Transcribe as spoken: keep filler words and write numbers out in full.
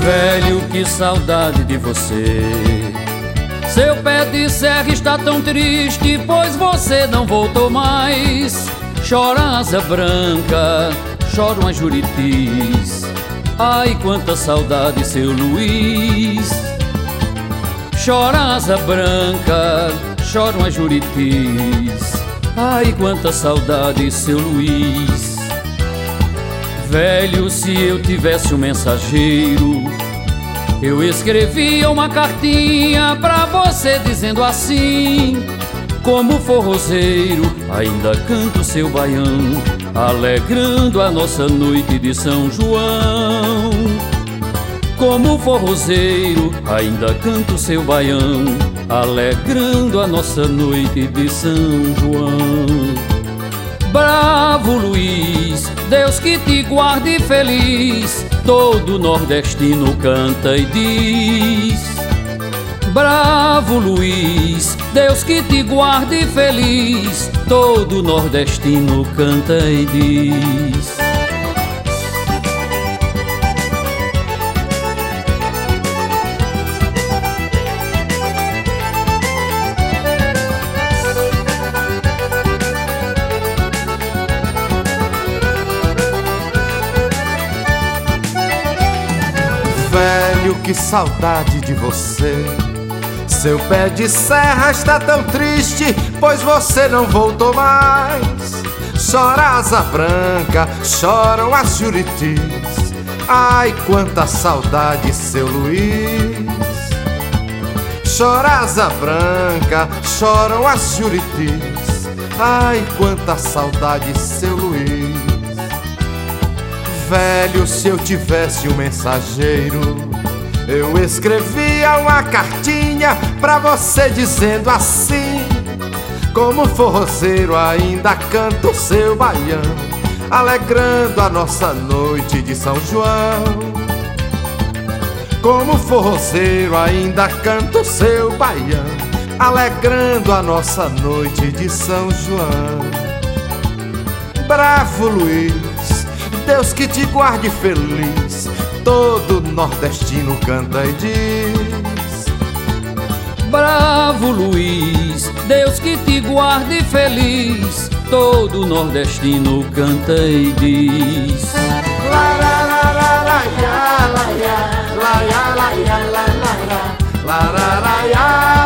Velho, que saudade de você. Seu pé de serra está tão triste, pois você não voltou mais. Chora a asa branca, choram as juritis. Ai, quanta saudade, seu Luiz. Chora a asa branca, choram as juritis. Ai, quanta saudade, seu Luiz. Velho, se eu tivesse um mensageiro, eu escrevia uma cartinha pra você dizendo assim: como forrozeiro, ainda canto seu baião, alegrando a nossa noite de São João. Como forrozeiro, ainda canto seu baião, alegrando a nossa noite de São João. Bravo Luiz, Deus que te guarde feliz, todo nordestino canta e diz. Bravo Luiz, Deus que te guarde feliz, todo nordestino canta e diz. Velho, que saudade de você. Seu pé de serra está tão triste, pois você não voltou mais. Chora a asa branca, choram as juritis. Ai, quanta saudade, seu Luiz. Chora a asa branca, choram as juritis. Ai, quanta saudade, seu Luiz. Velho, se eu tivesse um mensageiro, eu escrevia uma cartinha pra você dizendo assim: como forrozeiro, ainda canto seu baião, alegrando a nossa noite de São João. Como forrozeiro, ainda canto seu baião, alegrando a nossa noite de São João. Bravo Luiz, Deus que te guarde feliz, todo nordestino canta e diz. Bravo Luiz, Deus que te guarde feliz, todo nordestino canta e diz. La la la la la ya, la ya, la ya, la ya, la la la, la la la ya.